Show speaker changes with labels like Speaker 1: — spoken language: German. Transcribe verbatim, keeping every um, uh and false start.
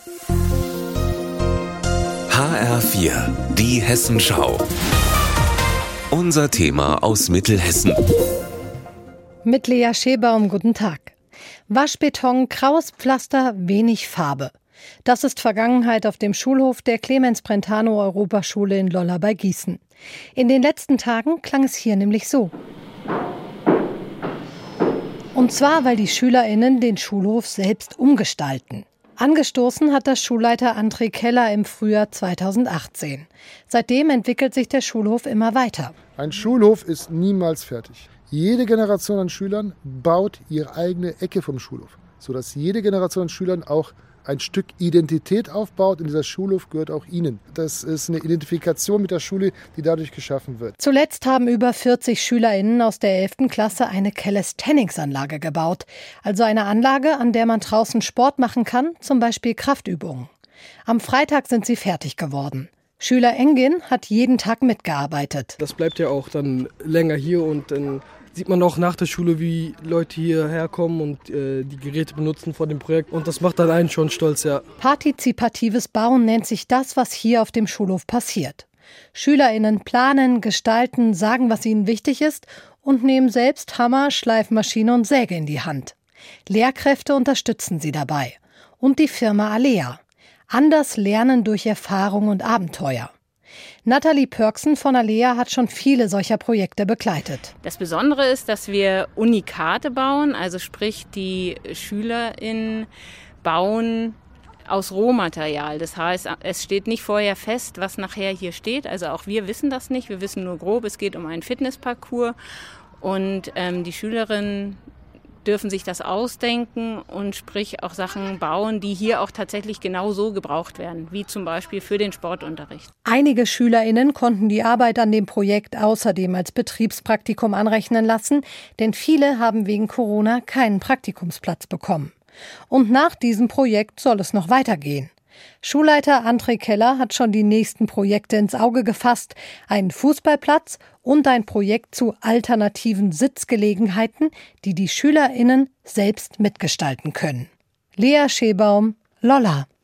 Speaker 1: H R vier, die Hessenschau. Unser Thema aus Mittelhessen.
Speaker 2: Mit Lea Schebaum, guten Tag. Waschbeton, graues Pflaster, wenig Farbe. Das ist Vergangenheit auf dem Schulhof der Clemens-Brentano-Europaschule in Lolla bei Gießen. In den letzten Tagen klang es hier nämlich so. Und zwar, weil die SchülerInnen den Schulhof selbst umgestalten. Angestoßen hat das Schulleiter André Keller im Frühjahr zweitausendachtzehn. Seitdem entwickelt sich der Schulhof immer weiter.
Speaker 3: Ein Schulhof ist niemals fertig. Jede Generation an Schülern baut ihre eigene Ecke vom Schulhof, sodass jede Generation an Schülern auch ein Stück Identität aufbaut. Und dieser Schulhof gehört auch ihnen. Das ist eine Identifikation mit der Schule, die dadurch geschaffen wird.
Speaker 2: Zuletzt haben über vierzig SchülerInnen aus der elften Klasse eine Calisthenics-Anlage gebaut. Also eine Anlage, an der man draußen Sport machen kann, zum Beispiel Kraftübungen. Am Freitag sind sie fertig geworden. Schüler Engin hat jeden Tag mitgearbeitet.
Speaker 4: Das bleibt ja auch dann länger hier und dann sieht man auch nach der Schule, wie Leute hierher kommen und äh, die Geräte benutzen vor dem Projekt. Und das macht dann einen schon stolz, ja.
Speaker 2: Partizipatives Bauen nennt sich das, was hier auf dem Schulhof passiert. SchülerInnen planen, gestalten, sagen, was ihnen wichtig ist und nehmen selbst Hammer, Schleifmaschine und Säge in die Hand. Lehrkräfte unterstützen sie dabei. Und die Firma Alea. Anders lernen durch Erfahrung und Abenteuer. Nathalie Pörksen von Alea hat schon viele solcher Projekte begleitet.
Speaker 5: Das Besondere ist, dass wir Unikate bauen, also sprich die SchülerInnen bauen aus Rohmaterial. Das heißt, es steht nicht vorher fest, was nachher hier steht. Also auch wir wissen das nicht. Wir wissen nur grob, es geht um einen Fitnessparcours und ähm, die Schülerinnen dürfen sich das ausdenken und sprich auch Sachen bauen, die hier auch tatsächlich genau so gebraucht werden, wie zum Beispiel für den Sportunterricht.
Speaker 2: Einige SchülerInnen konnten die Arbeit an dem Projekt außerdem als Betriebspraktikum anrechnen lassen, denn viele haben wegen Corona keinen Praktikumsplatz bekommen. Und nach diesem Projekt soll es noch weitergehen. Schulleiter André Keller hat schon die nächsten Projekte ins Auge gefasst. Einen Fußballplatz und ein Projekt zu alternativen Sitzgelegenheiten, die die SchülerInnen selbst mitgestalten können. Lea Schebaum, Lolla.